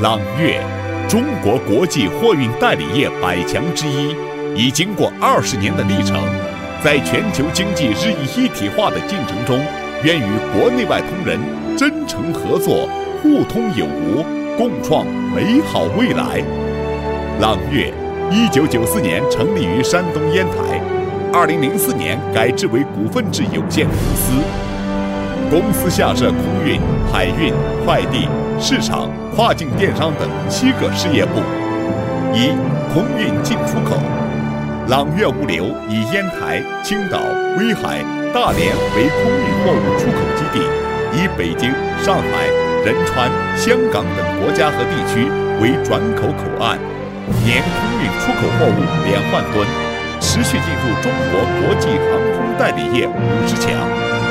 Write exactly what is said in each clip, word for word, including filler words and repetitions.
朗悦，中国国际货运代理业百强之一，已经过二十年的历程，在全球经济日益一体化的进程中，愿与国内外同仁真诚合作，互通有无，共创美好未来。朗悦，一九九四年成立于山东烟台，二零零四年改制为股份制有限公司。公司下设空运、海运、快递、市场、跨境电商等七个事业部。一、空运进出口。朗悦物流以烟台、青岛、威海、大连为空运货物出口基地，以北京、上海、仁川、香港等国家和地区为转口口岸，年空运出口货物两万吨，持续进入中国国际航空代理业五十强。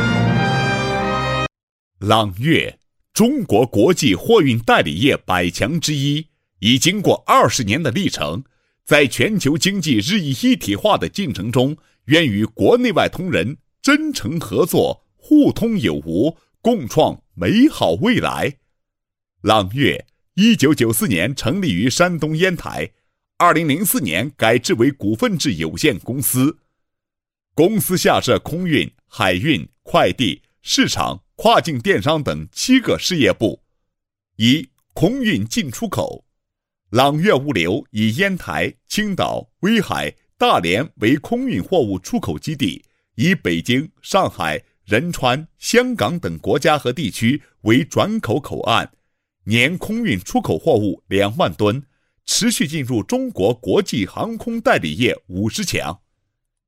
朗悦，中国国际货运代理业百强之一，已经过二十年的历程，在全球经济日益一体化的进程中，愿与国内外同仁真诚合作，互通有无，共创美好未来。朗悦，一九九四年成立于山东烟台，二零零四年改制为股份制有限公司。公司下设空运、海运、快递、市场、跨境电商等七个事业部。一、空运进出口。朗悦物流以烟台、青岛、威海、大连为空运货物出口基地，以北京、上海、仁川、香港等国家和地区为转口口岸，年空运出口货物两万吨，持续进入中国国际航空代理业五十强。